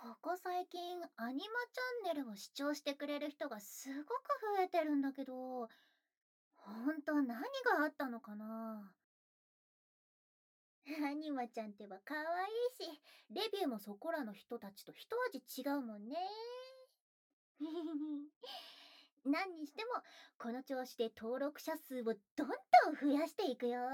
ここ最近アニマチャンネルを視聴してくれる人がすごく増えてるんだけど、ほんと何があったのかな。アニマちゃんってば可愛いし、レビューもそこらの人たちと一味違うもんね。何にしても、この調子で登録者数をどんどん増やしていくよ。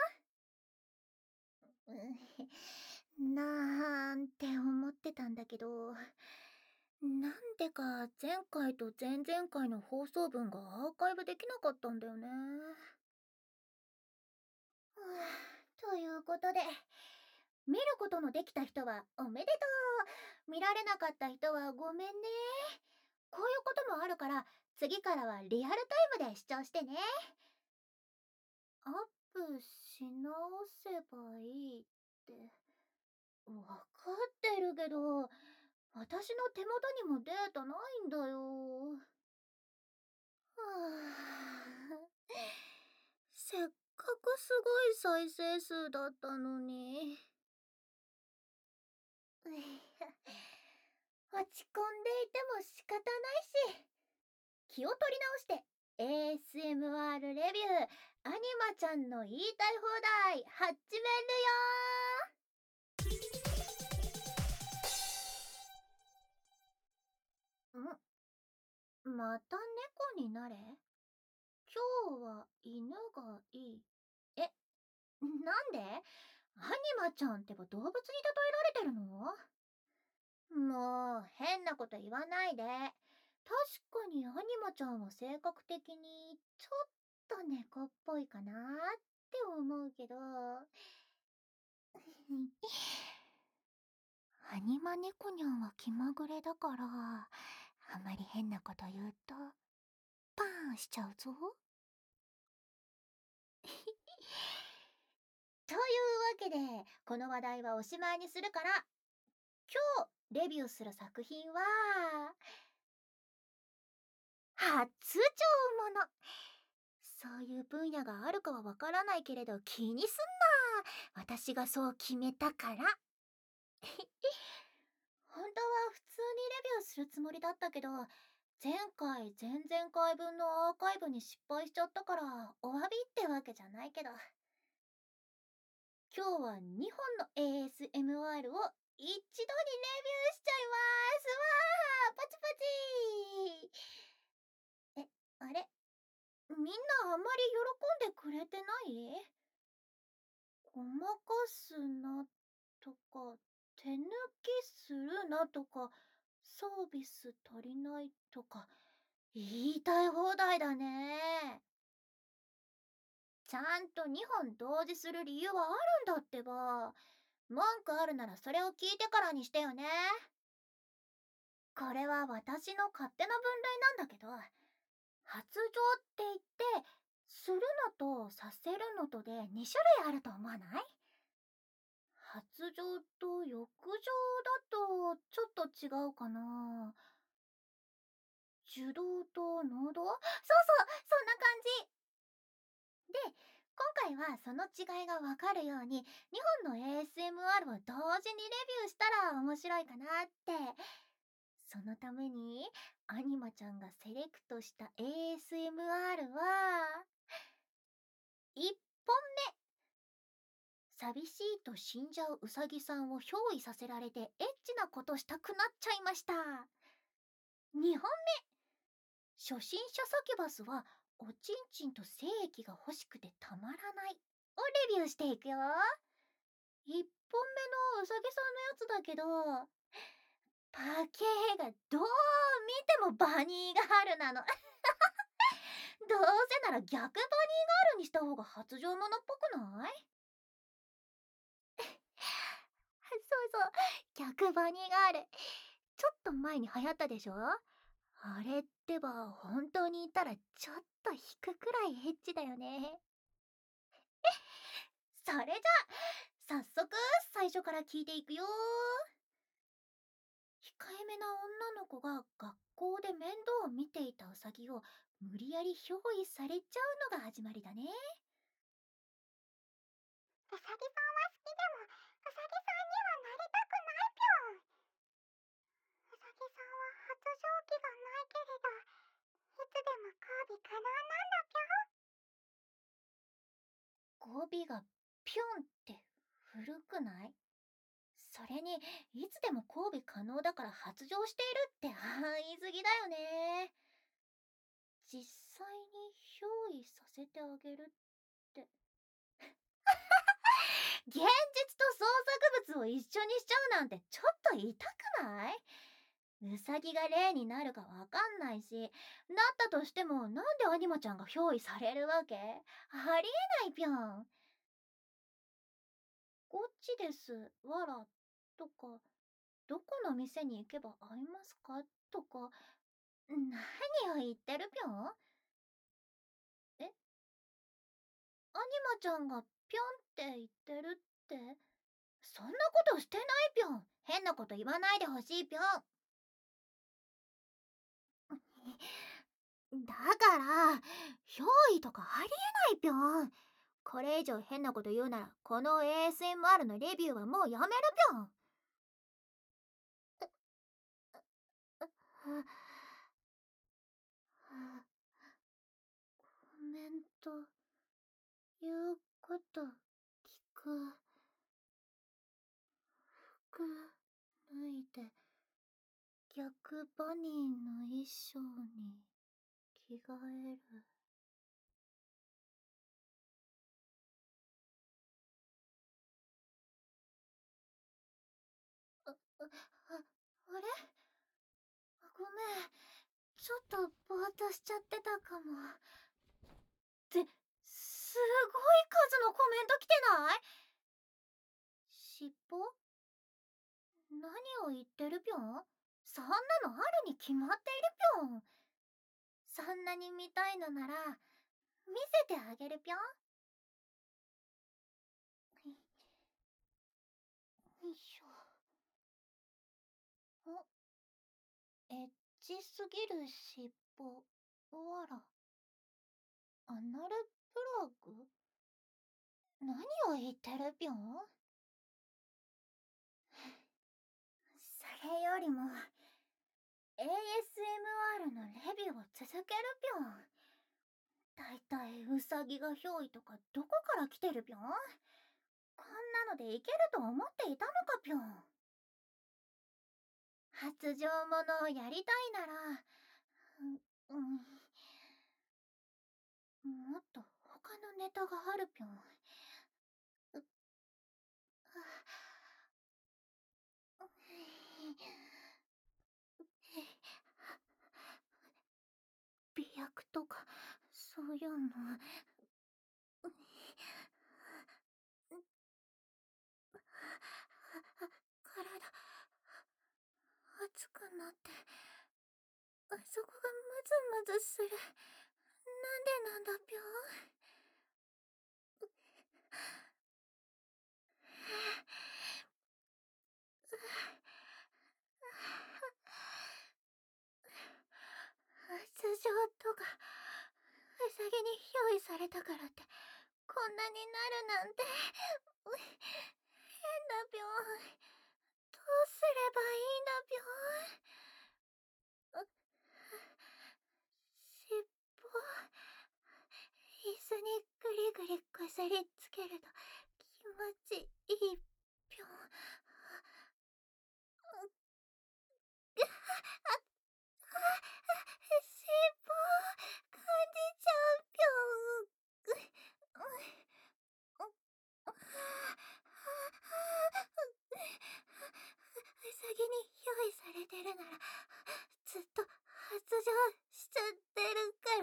なんて思ってたんだけど、なんでか前回と前々回の放送分がアーカイブできなかったんだよね。ということで、見ることのできた人はおめでとう。見られなかった人はごめんね。こういうこともあるから、次からはリアルタイムで視聴してね。アップし直せばいいって、わかってるけど、私の手元にもデータないんだよ。はあ、せっかくすごい再生数だったのに。落ち込んでいても仕方ないし、気を取り直して ASMR レビュー、アニマちゃんの言いたい放題始めるよ。また猫になれ。今日は犬がいい。え、なんでアニマちゃんってば動物に例えられてるの？もう変なこと言わないで。確かにアニマちゃんは性格的にちょっと猫っぽいかなって思うけど。アニマ猫ニャンは気まぐれだから、あまり変なこと言うとパーンしちゃうぞ。というわけで、この話題はおしまいにするから、今日レビューする作品は、初上もの。そういう分野があるかはわからないけれど気にすんな。私がそう決めたから。本当は普通にレビューするつもりだったけど、前回、前々回分のアーカイブに失敗しちゃったから、お詫びってわけじゃないけど。今日は2本の ASMR を一度にレビューしちゃいますわー。パチパチ。あれ、みんなあんまり喜んでくれてない？ごまかすなとか、手抜きするなとか、サービス足りないとか、言いたい放題だね。ちゃんと2本同時する理由はあるんだってば。文句あるならそれを聞いてからにしてよね。これは私の勝手な分類なんだけど、発情って言って、するのとさせるのとで2種類あると思わない？発情と浴場だとちょっと違うかな。受動と能動、そうそう、そんな感じ。で、今回はその違いがわかるように2本の ASMR を同時にレビューしたら面白いかなって。そのためにアニマちゃんがセレクトした ASMR は1本目、寂しいと死んじゃううさぎさんを憑依させられてエッチなことしたくなっちゃいました。2本目、初心者サキュバスはおちんちんと精液が欲しくてたまらないをレビューしていくよ。1本目のうさぎさんのやつだけど、パケーがどう見てもバニーガールなの。どうせなら逆バニーガールにした方が発情者っぽくない？そうそう、逆バニーガール。ちょっと前に流行ったでしょ？あれってば本当にいたらちょっと引くくらいエッチだよね。それじゃあ、早速最初から聞いていくよ。控えめな女の子が学校で面倒を見ていたウサギを無理やり憑依されちゃうのが始まりだね。うさぎさんは好きでも、うさぎさんにはなりたくないぴょん。 の美がピョンって古くない？それに、いつでも交尾可能だから発情しているって言い過ぎだよね。実際に憑依させてあげるって。現実と創作物を一緒にしちゃうなんてちょっと痛くない？ウサギが霊になるかわかんないし、なったとしてもなんでアニマちゃんが憑依されるわけ？ありえないぴょん。こっちです、わら、とか、どこの店に行けば会えますかとか、何を言ってるぴょん？え、アニマちゃんがぴょんって言ってるって？そんなことしてないぴょん。変なこと言わないでほしいぴょん。だから、憑依とかありえないぴょん。これ以上変なこと言うなら、この ASMR のレビューはもうやめるぴょん。コメント、言うこと聞く。服脱いで、逆バニーの衣装に着替える。あれ？ごめん。ちょっとぼーっとしちゃってたかも。すごい数のコメント来てない？尻尾？何を言ってるぴょん？そんなのあるに決まっているぴょん。そんなに見たいのなら、見せてあげるぴょん。よいしょ。エッチすぎる尻尾。わら。アナルプラグ？何を言ってるぴょん？それよりも、ASMR のレビューを続けるぴょん。だいたいウサギが憑依とかどこから来てるぴょん？こんなのでいけると思っていたのかぴょん。発情ものをやりたいなら、もっと他のネタがあるぴょん。媚薬とかそういうの。体熱くなって、あそこがムズムズする。なんでなんだぴょん？発情とかウサギに憑依されたからってこんなになるなんて変だぴょん。どうすればいいんだぴょん。尻尾、椅子にグリグリこすりつけると気持ちいいぴょん。尻尾感じちゃうぴょん。ウサギに憑依されてるならずっと発情しちゃってるから、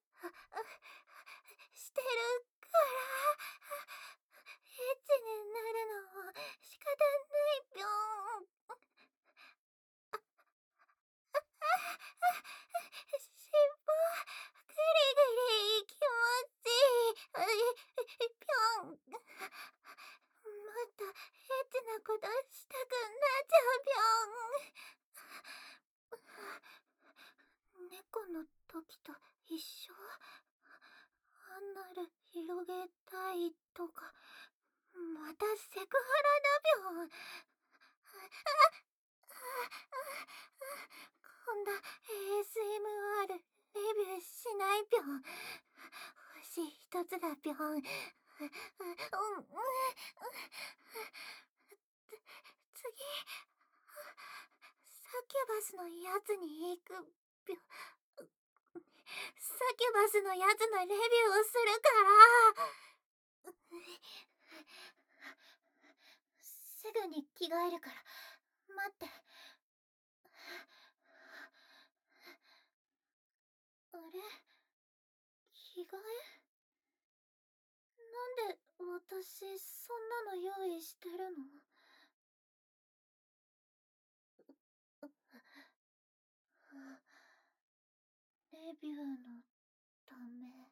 してるからエッチになるのも仕方ないぴょん。尻尾グリグリ気持ちいいぴょん。もっとエッチなことしたくなっちゃうぴょん。猫の時と一緒？アナル広げたいとか、またセクハラだぴょん。こんな ASMR レビューしないぴょん。星一つだぴょん。 次、サキュバスのやつに行くサキュバスのやつのレビューをするからすぐに着替えるから待って。あれ、着替えなんで私そんなの用意してるの？レビューのため。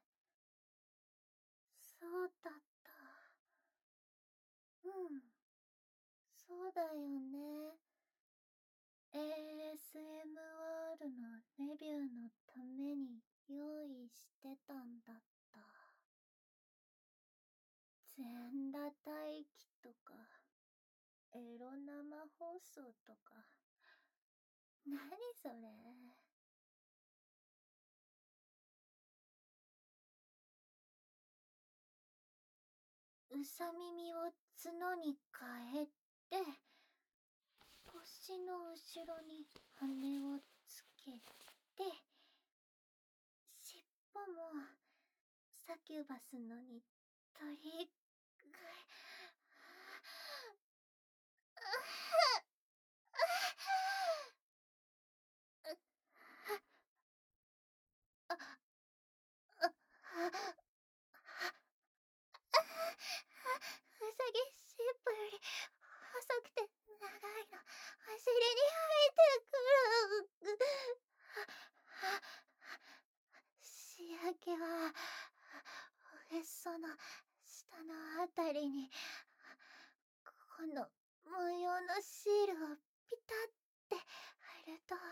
そうだった。うん、そうだよね。ASMR のレビューのために用意してたんだった。全裸待機とか、エロ生放送とか。何それ。うさ耳を角に変えて、腰の後ろに羽をつけて、尻尾もサキュバスのに取りうさぎ尻尾より細くて長いのお尻に生えてくる。仕上げはおへその下のあたりにこの模様のシールをピタって貼ると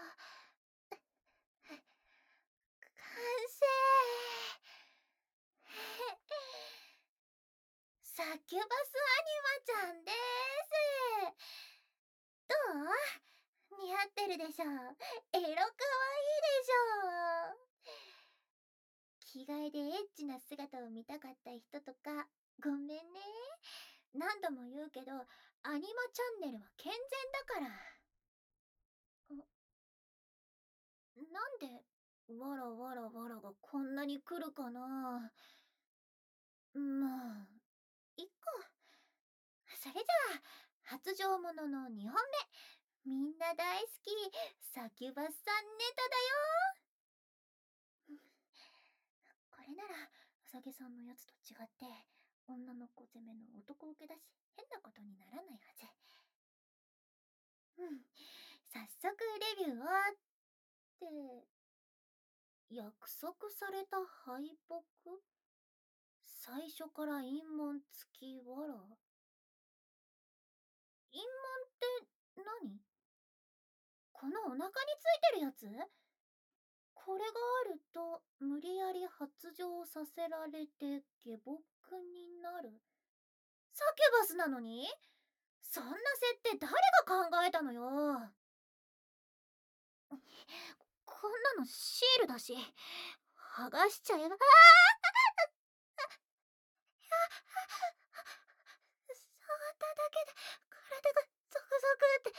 完成。サキュバスアニマちゃんです。どう？似合ってるでしょ？エロかわいいでしょ？着替えでエッチな姿を見たかった人とかごめんね。何度も言うけどアニマチャンネルは健全だから。なんでわらわらわらがこんなに来るかな。まあいっか。それじゃあ発情ものの2本目、みんな大好きサキュバスさんネタだよ。これならうさぎさんのやつと違って女の子攻めの男受けだし変なことにならないはず。早速レビューをって約束された敗北？最初から陰門付きわら？陰門って何？このお腹についてるやつ？これがあると無理やり発情させられて下僕になる。サキュバスなのに？そんな設定誰が考えたのよ。こんなのシールだし剥がしちゃえば。触っただけで体がゾクゾクって。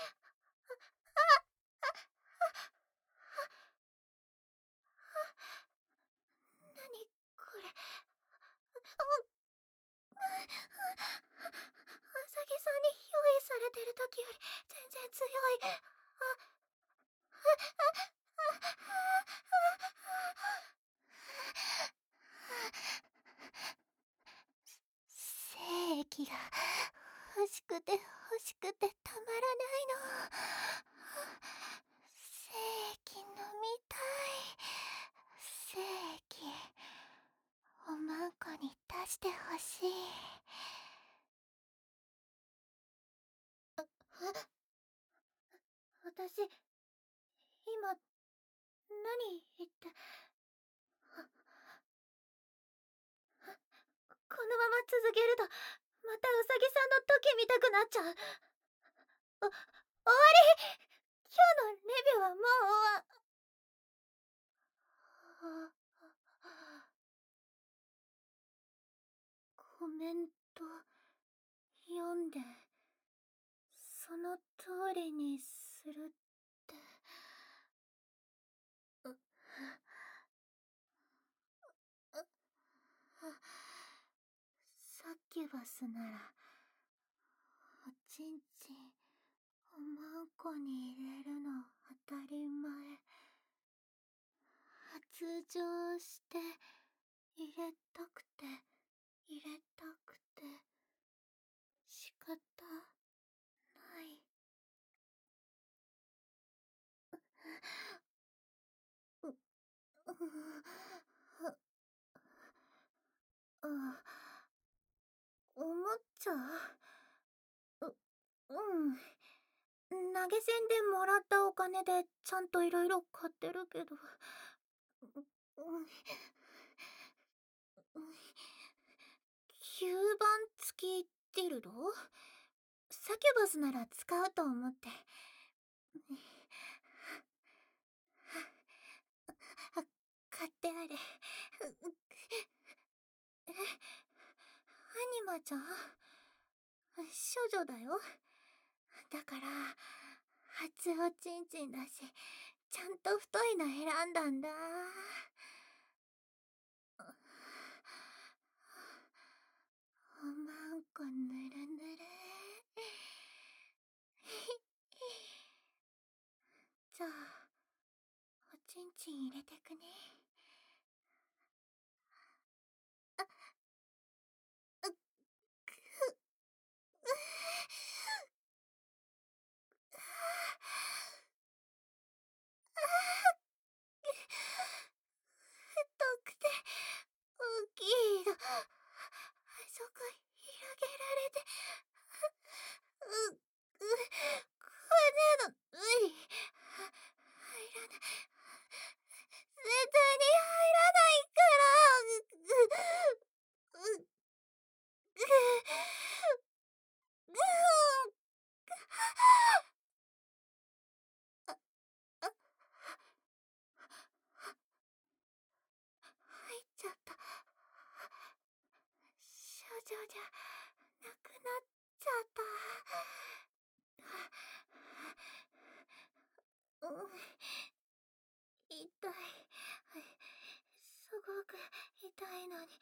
何これ。ウサギさんに用意されてる時より全然強い。精液が欲しくて欲しくてたまらないの。精液飲みたい。精液おまんこに出してほしい。私今何言って。このまま続けるとまたウサギさんの時見たくなっちゃう。終わり。今日のレビューはもうこコメント読んで、その通りにするって。サキュバスなら、おちんちん、おまんこに入れるの当たり前。発情して入れたくて入れたくて仕方ない。う、う、おもちゃうん。投げ銭でもらったお金でちゃんといろいろ買ってるけど。吸盤付きディルド？サキュバスなら使うと思って。買ってある。アニマちゃん処女だよ。だから初おちんちんだし、ちゃんと太いの選んだんだ。おまんこぬるぬる。じゃあおちんちん入れてくね。太くて大きいの、あそこ広げられて、こんなの無理。入らない。絶対に入らないから。入っちゃった。少女じゃなくなっちゃった。痛い。すごく痛いのに。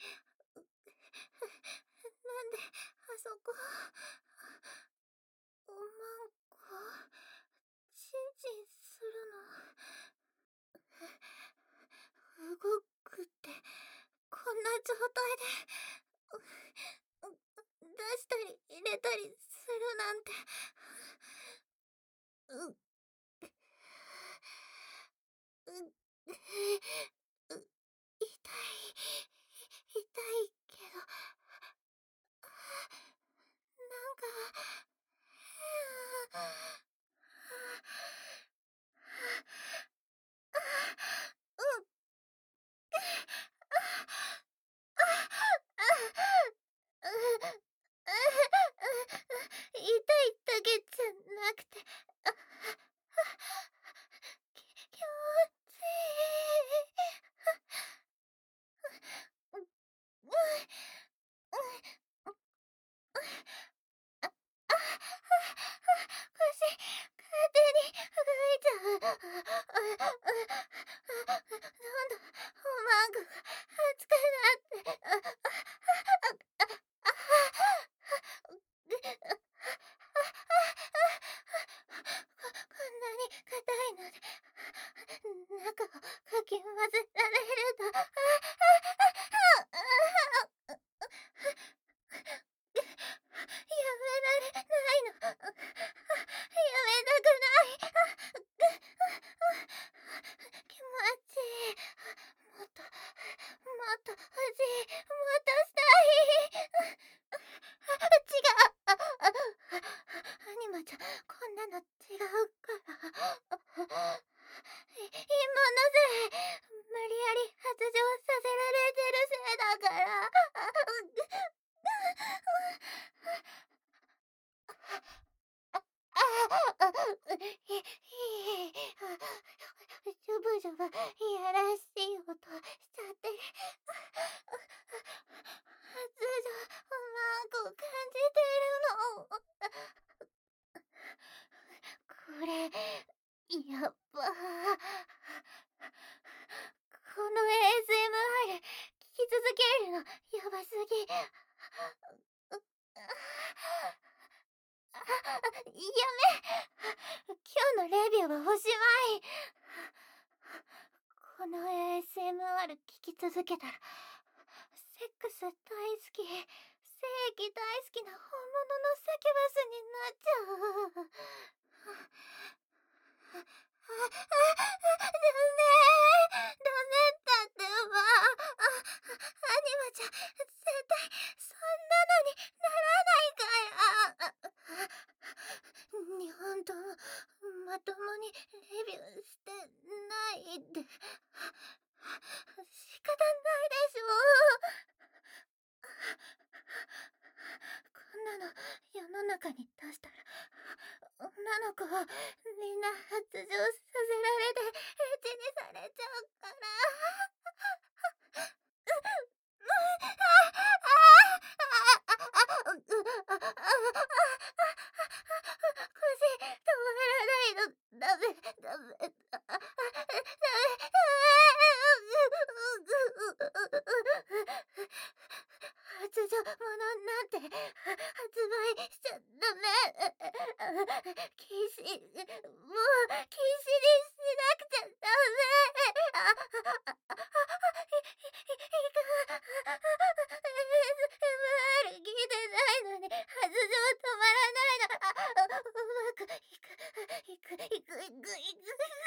なんであそこ、おまんこチンチンするの？動くってこんな状態で出したり入れたりするなんて。痛いけど、なんか痛いだけじゃなくて、気持ちいい。腰、勝手に動いちゃう。どんどんおまんこが熱くなって。こんなに硬いので中をかき混ぜられると。やめられないの。やめたくない。気持ちいい。もっともっと欲しい。もっとしたい。違う。アニマちゃん、こんなの違うから。芋のせい。無理やり発情させられてるせいだから。ジュブジュブいやらしい音しちゃって。発情れ、やっば。この ASMR 聞き続けるのやばすぎ。やめ。今日のレビューはおしまい。この ASMR 聞き続けたら、セックス大好き、正義大好きな本物のサキュバスになっちゃう。ダメだってば。アニマちゃん、絶対そんなのにならないから。日本ともまともにレビューしてないって。仕方ないでしょ。こんなの世の中に出したら女の子をみんな発情させられてエッチにされちゃうから。腰止まらないの。ダメダメ発情物なんて発売しちゃダメ。禁止、もう禁止にしなくちゃダメ。ASMR 聞いてないのに発情止まらないの。うまくいく。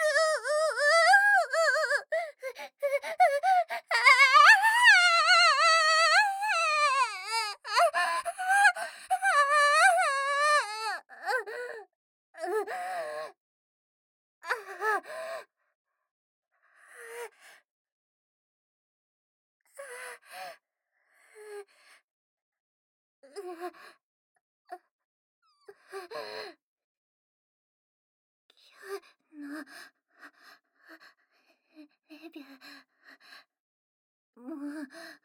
のレビューもう